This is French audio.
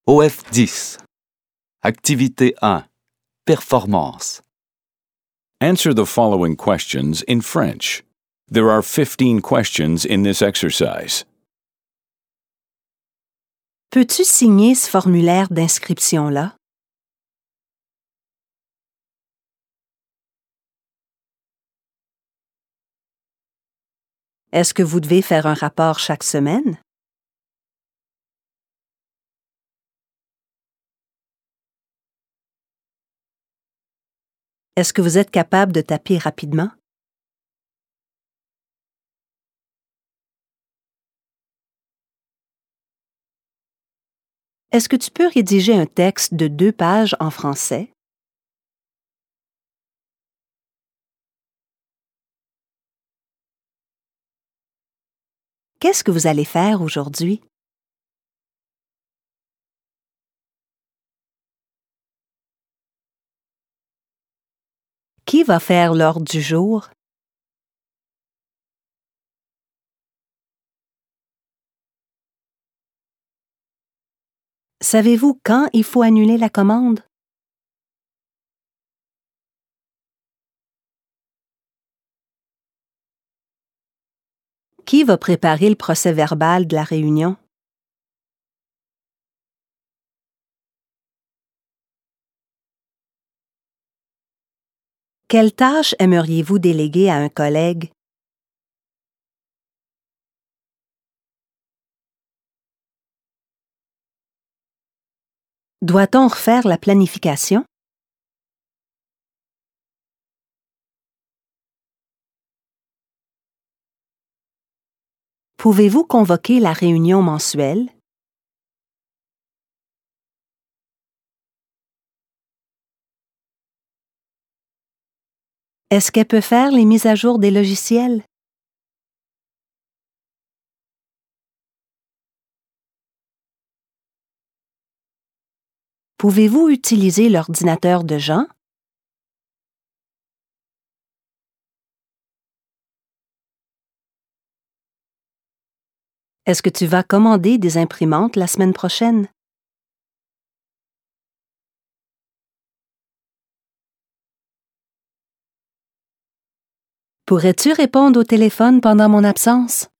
OF 10. Activité 1. Performance. Answer the following questions in French. There are 15 questions in this exercise. Peux-tu signer ce formulaire d'inscription-là? Est-ce que vous devez faire un rapport chaque semaine? Est-ce que vous êtes capable de taper rapidement? Est-ce que tu peux rédiger un texte de 2 pages en français? Qu'est-ce que vous allez faire aujourd'hui? Qui va faire l'ordre du jour? Savez-vous quand il faut annuler la commande? Qui va préparer le procès-verbal de la réunion? Quelle tâche aimeriez-vous déléguer à un collègue? Doit-on refaire la planification? Pouvez-vous convoquer la réunion mensuelle? Est-ce qu'elle peut faire les mises à jour des logiciels? Pouvez-vous utiliser l'ordinateur de Jean? Est-ce que tu vas commander des imprimantes la semaine prochaine? Pourrais-tu répondre au téléphone pendant mon absence?